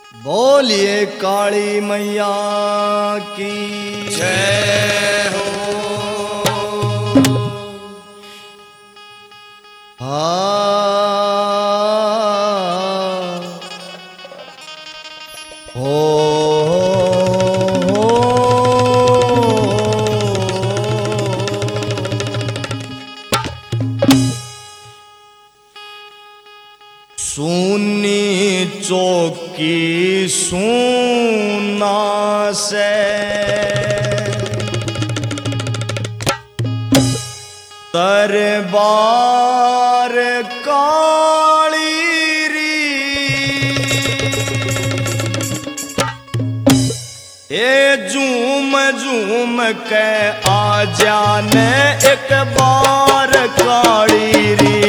बोलिए काली मैया की जय हो। सुनी चौकी सुना से दरबार काली री ए झूम झूम के आ जाने एक बार काली री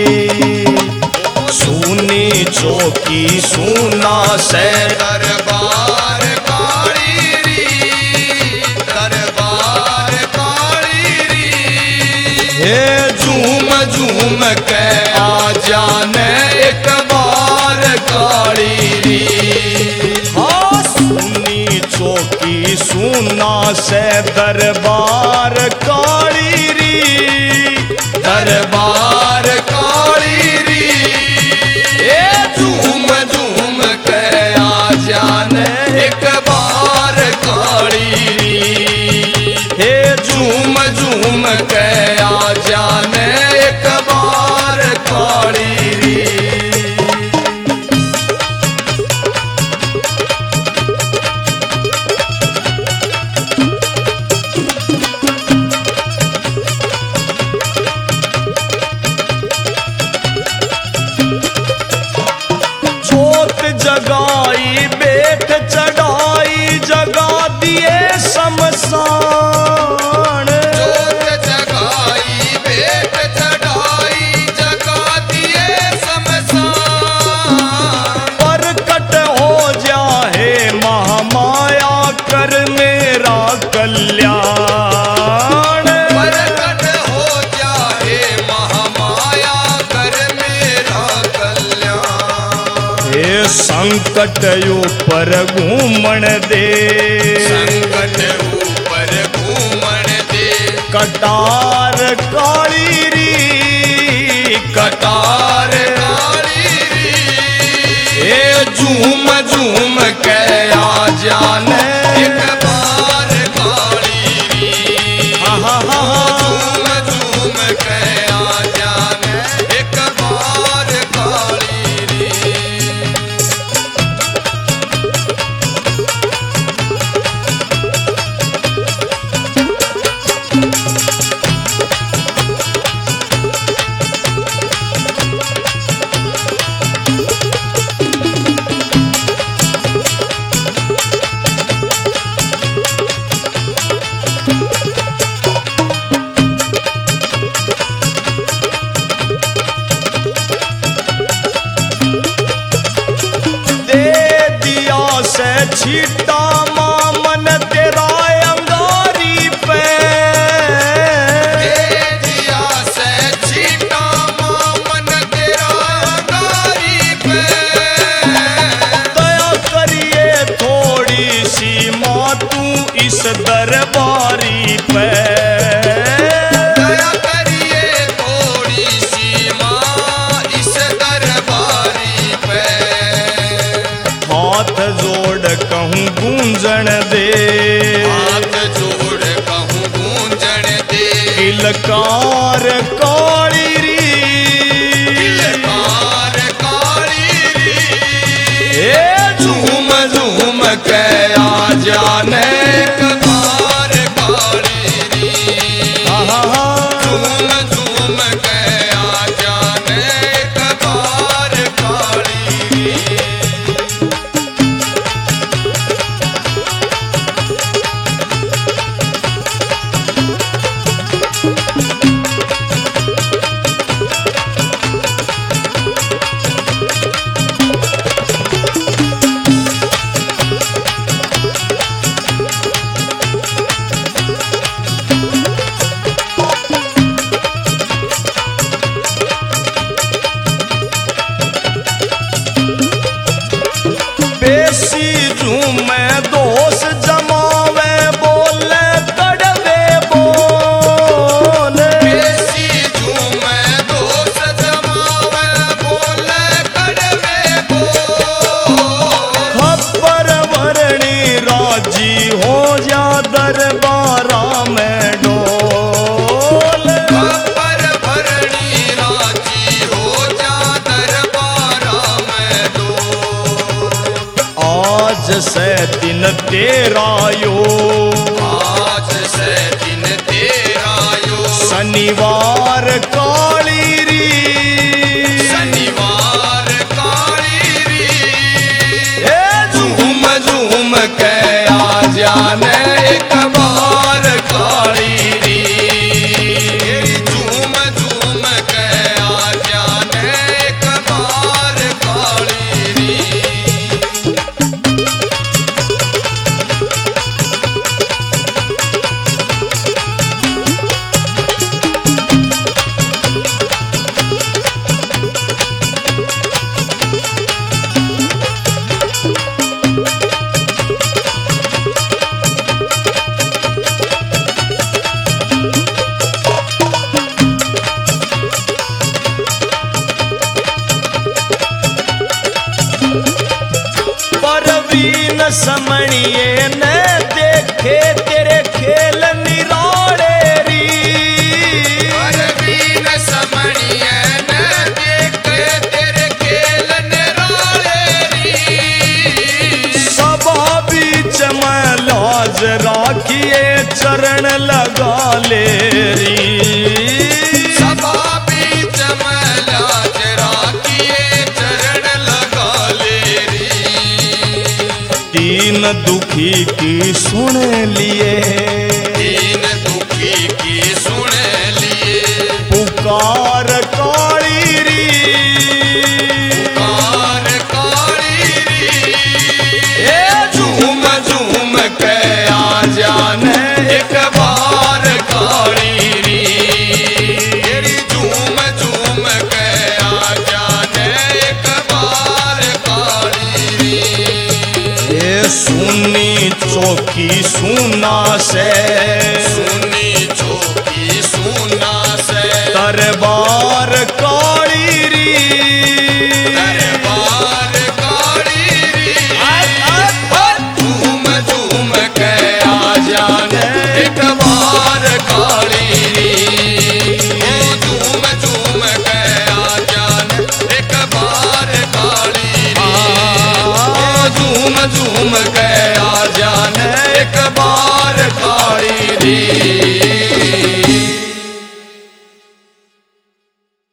सुनी चौकी सुना से दरबार काली री, दरबार काली री। हे झूम झूम के आ जाने एक बार काली री हाँ सुनी चौकी सुना से दरबार काली री दरबार काली री ये झूम झूम के आ जाने एक बार काली री। हे झूम झूम के आ जाने एक बार काली री। जोत जगाई बेट चढ़ाई जगा दिए शमशान जोत जगाई बेट चढ़ाई जगा दिए शमशान। प्रकट हो जाए महामाया कर मेरा कल्याण प्रकट हो जाए महामाया कर मेरा कल्याण। हे संकट ऊपर घूमण दे संकट ऊपर घूमण दे कटार काली री कटार काली री। हे झूम झूम के आ जाने एक बार काली री। झूम झूम के आ जाने एक बार काली री। दे दिया से छीटा मामन तेरा अंगारी पे दे दिया से छीटा मामन तेरा अंगारी पे। दया करिए थोड़ी सी माँ तू इस दरबारी पे दया करिए थोड़ी सी माँ इस दरबारी पे। हाथ जोड़ कहूँ आज से दिन तेरा यो, आज से दिन तेरा यो, शनिवार काली री, शनिवार काली री। झूम झूम के आ जाने एक बार काली री, झूम झूम के आ जाने एक बार काली री। परवीन समणिए न देखे तेरे खेल निराले री, परवीन समणिए न देखे तेरे खेल निराले री। सभा बीच में लाज राखिए चरण लगा ले री, सभा बीच में लाज राखिए चरण लगा ले री। दीन दुखी की सुन लिए, दीन दुखी की सुन लिए, पुकार काली री, पुकार काली री। झूम झूम के आ जाने एक बार काली री, झूम झूम के आ जाने एक बार काली री। ये सुनी चौकी सुना से, सुनी चौकी सुना से, दरबार काली री, दरबार काली री। झूम झूम के आ जाने एक बार काली री, झूम झूम के आ जाने एक बार काली री। झूम झूम के आ जाने एक बार काली री।